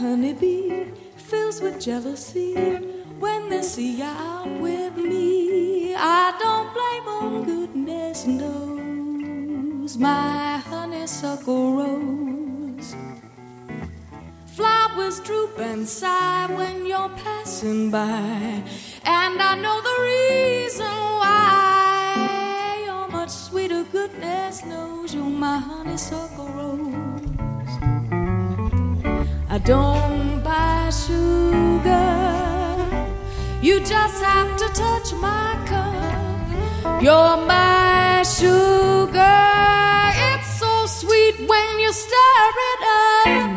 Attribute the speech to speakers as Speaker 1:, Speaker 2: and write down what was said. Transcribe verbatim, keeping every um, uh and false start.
Speaker 1: honeybee fills with jealousy when they see you out with me. I don't blame them, goodness knows. My honeysuckle rose. Flowers droop and sigh when you're passing by, and I know the reason why. You're much sweeter, goodness knows. You're my honeysuckle rose. I don't buy sugar, you just have to touch my cup. You're my sugar, it's so sweet when you stir it up.